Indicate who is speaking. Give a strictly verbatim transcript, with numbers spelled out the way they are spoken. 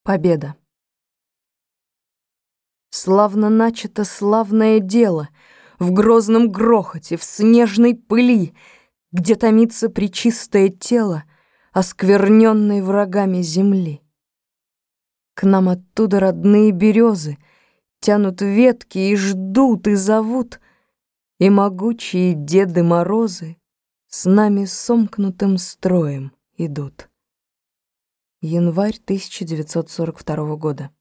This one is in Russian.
Speaker 1: Победа. Славно начато славное дело В грозном грохоте, в снежной пыли, Где томится пречистое тело, Оскверненной врагами земли. К нам оттуда родные березы Тянут ветки и ждут, и зовут, И могучие Деды Морозы С нами сомкнутым строем идут. Январь тысяча девятьсот сорок второго года.